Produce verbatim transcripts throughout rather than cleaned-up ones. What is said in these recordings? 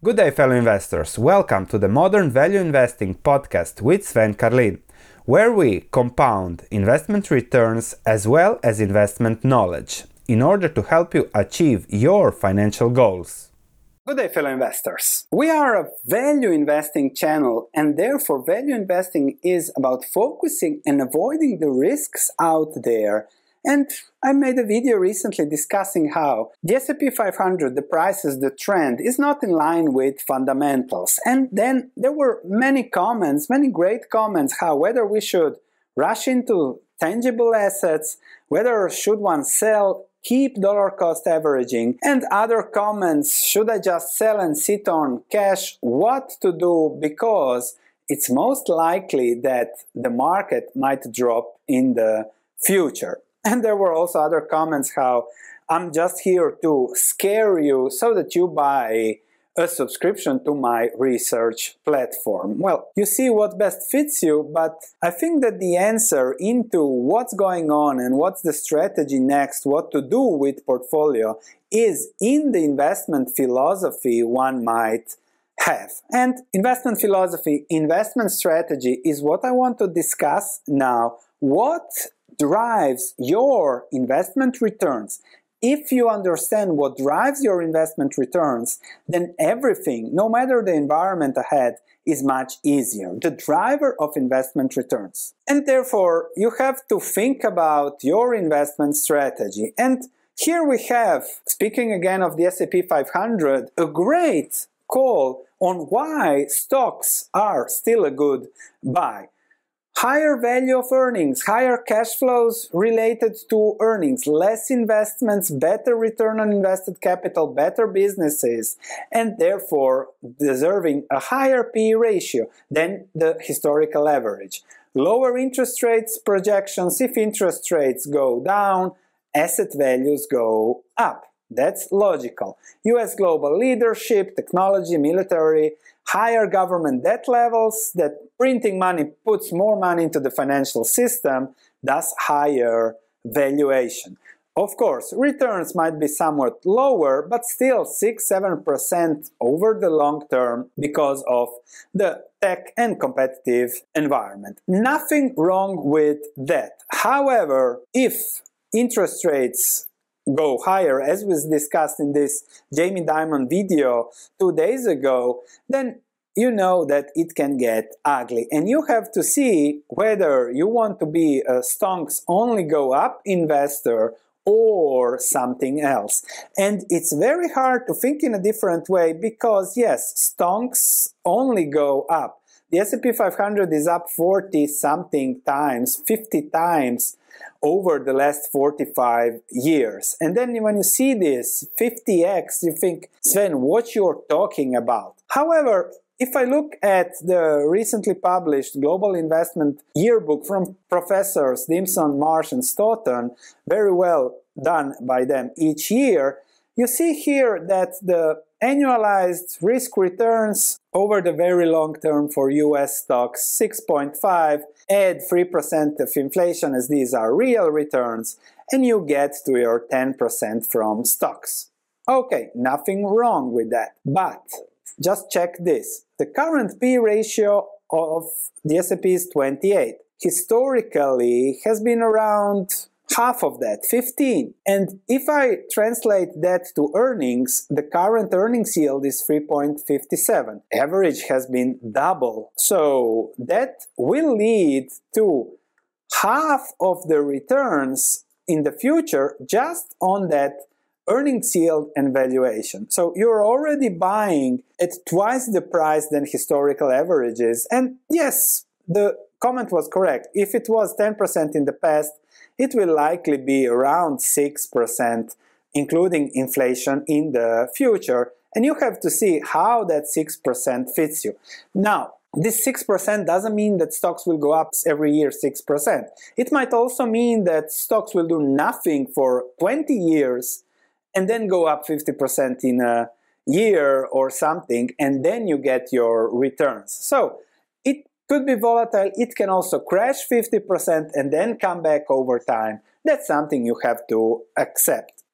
Good day, fellow investors. Welcome to the Modern Value Investing podcast with Sven Carlin, where we compound investment returns as well as investment knowledge in order to help you achieve your financial goals. Good day, fellow investors. We are a value investing channel, and therefore value investing is about focusing and avoiding the risks out there. And I made a video recently discussing how the S and P five hundred, the prices, the trend is not in line with fundamentals. And then there were many comments, many great comments, how whether we should rush into tangible assets, whether should one sell, keep dollar cost averaging, and other comments, should I just sell and sit on cash, what to do, because it's most likely that the market might drop in the future. And there were also other comments how I'm just here to scare you so that you buy a subscription to my research platform. Well, you see what best fits you, but I think that the answer into what's going on and what's the strategy next, what to do with portfolio, is in the investment philosophy one might have. And investment philosophy, investment strategy is what I want to discuss now. What drives your investment returns? If you understand what drives your investment returns, then everything, no matter the environment ahead, is much easier. The driver of investment returns. And therefore, you have to think about your investment strategy. And here we have, speaking again of the S and P five hundred, a great call on why stocks are still a good buy. Higher value of earnings, higher cash flows related to earnings, less investments, better return on invested capital, better businesses, and therefore deserving a higher P E ratio than the historical average. Lower interest rates projections, if interest rates go down, asset values go up. That's logical. U S global leadership, technology, military, higher government debt levels, that printing money puts more money into the financial system, thus higher valuation. Of course, returns might be somewhat lower, but still six to seven percent over the long term because of the tech and competitive environment. Nothing wrong with that. However, if interest rates go higher, as was discussed in this Jamie Dimon video two days ago, then you know that it can get ugly. And you have to see whether you want to be a stocks only go up investor or something else. And it's very hard to think in a different way because, yes, stocks only go up. The S and P five hundred is up forty something times, fifty times over the last forty-five years. And then when you see this fifty x, you think, Sven, what you're talking about? However, if I look at the recently published Global Investment Yearbook from Professors Dimson, Marsh, and Stoughton, very well done by them each year, you see here that the annualized risk returns over the very long term for U S stocks, six point five, add three percent of inflation as these are real returns, and you get to your ten percent from stocks. Okay, nothing wrong with that. But just check this. The current P E ratio of the S and P is twenty-eight. Historically has been around half of that, fifteen. And if I translate that to earnings, the current earnings yield is three point five seven. Average has been double. So that will lead to half of the returns in the future just on that earnings yield and valuation. So you're already buying at twice the price than historical averages. And yes, the comment was correct. If it was ten percent in the past, it will likely be around six percent, including inflation in the future. And you have to see how that six percent fits you. Now, this six percent doesn't mean that stocks will go up every year six percent. It might also mean that stocks will do nothing for twenty years and then go up fifty percent in a year or something, and then you get your returns. So it could be volatile. It can also crash fifty percent and then come back over time. That's something you have to accept.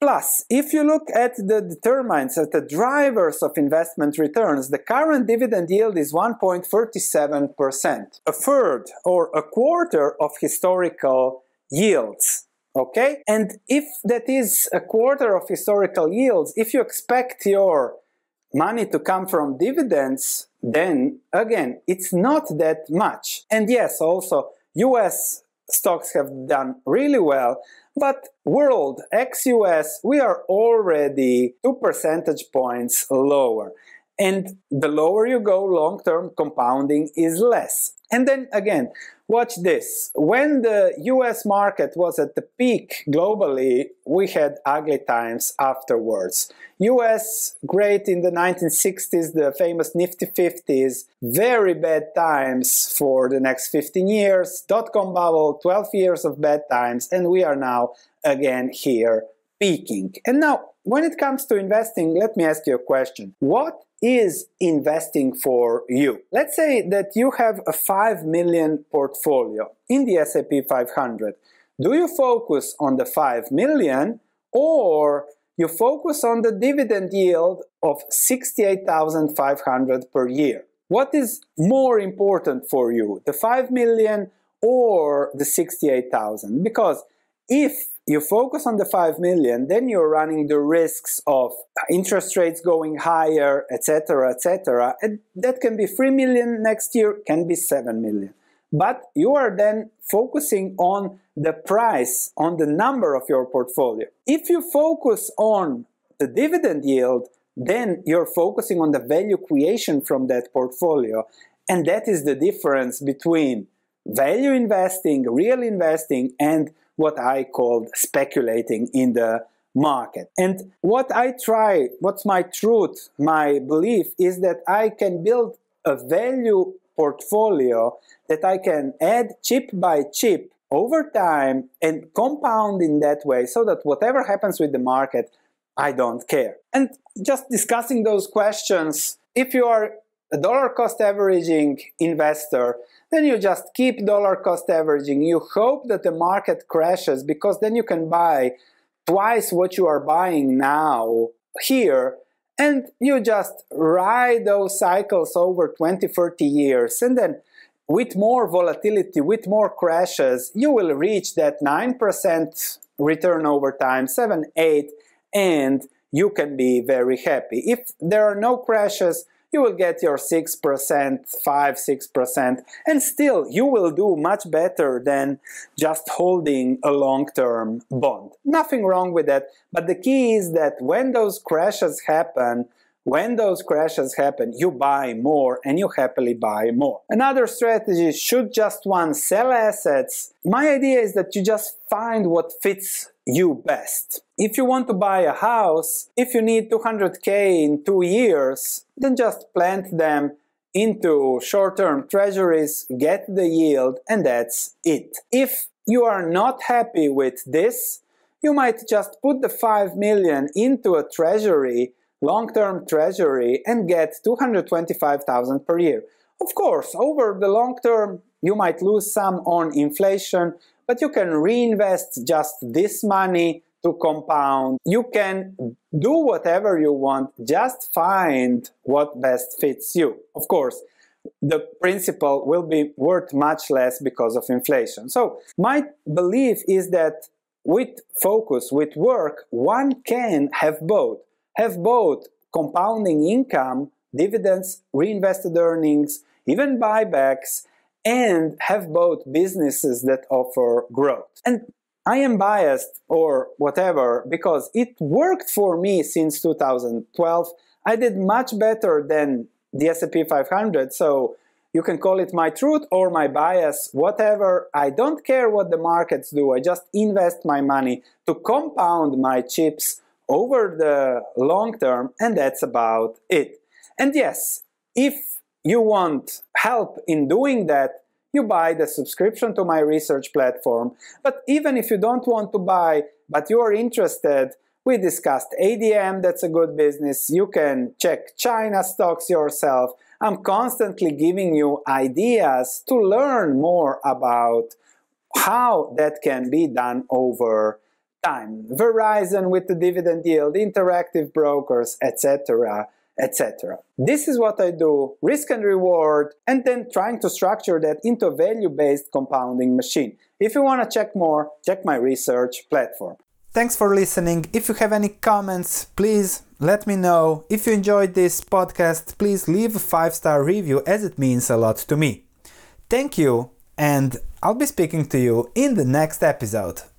Plus, if you look at the determinants, at the drivers of investment returns, the current dividend yield is one point three seven percent, a third or a quarter of historical yields. Okay? And if that is a quarter of historical yields, if you expect your money to come from dividends, then again, it's not that much. And yes, also, U S stocks have done really well, but world, ex-U S, we are already two percentage points lower. And the lower you go, long-term compounding is less. And then again, watch this. When the U S market was at the peak globally, we had ugly times afterwards. U S, great in the nineteen sixties, the famous Nifty fifties, very bad times for the next fifteen years, dot-com bubble, twelve years of bad times, and we are now again here peaking. And now, when it comes to investing, let me ask you a question. What is investing for you? Let's say that you have a five million portfolio in the S and P five hundred. Do you focus on the five million or you focus on the dividend yield of sixty-eight thousand five hundred per year? What is more important for you, the five million or the sixty-eight thousand? Because if you focus on the five million, then you're running the risks of interest rates going higher, et cetera, et cetera. And that can be three million next year, can be seven million. But you are then focusing on the price, on the number of your portfolio. If you focus on the dividend yield, then you're focusing on the value creation from that portfolio. And that is the difference between value investing, real investing, and what I called speculating in the market. And what I try, what's my truth, my belief is that I can build a value portfolio that I can add chip by chip over time and compound in that way so that whatever happens with the market, I don't care. And just discussing those questions, if you are a dollar cost averaging investor, then you just keep dollar cost averaging. You hope that the market crashes because then you can buy twice what you are buying now here, and you just ride those cycles over twenty, thirty years. And then with more volatility, with more crashes, you will reach that nine percent return over time, seven, eight, and you can be very happy. If there are no crashes, you will get your six percent, five, six percent, and still you will do much better than just holding a long-term bond. Nothing wrong with that, but the key is that when those crashes happen, when those crashes happen, you buy more and you happily buy more. Another strategy, should just one sell assets? My idea is that you just find what fits you best. If you want to buy a house, if you need two hundred K in two years, then just plant them into short-term treasuries, get the yield, and that's it. If you are not happy with this, you might just put the five million into a treasury, long-term treasury, and get two hundred twenty-five thousand per year. Of course, over the long term, you might lose some on inflation, but you can reinvest just this money to compound. You can do whatever you want, just find what best fits you. Of course, the principal will be worth much less because of inflation. So my belief is that with focus, with work, one can have both. Have both compounding income, dividends, reinvested earnings, even buybacks, and have both businesses that offer growth. And I am biased or whatever because it worked for me since two thousand twelve. I did much better than the S and P five hundred, so you can call it my truth or my bias, whatever. I don't care what the markets do. I just invest my money to compound my chips over the long term, and that's about it. And yes, if you want help in doing that, you buy the subscription to my research platform. But even if you don't want to buy, but you are interested, we discussed A D M, that's a good business. You can check China stocks yourself. I'm constantly giving you ideas to learn more about how that can be done over time. Verizon with the dividend yield, Interactive Brokers, et cetera, et cetera. This is what I do, risk and reward, and then trying to structure that into a value-based compounding machine. If you want to check more, check my research platform. Thanks for listening. If you have any comments, please let me know. If you enjoyed this podcast, please leave a five-star review as it means a lot to me. Thank you, and I'll be speaking to you in the next episode.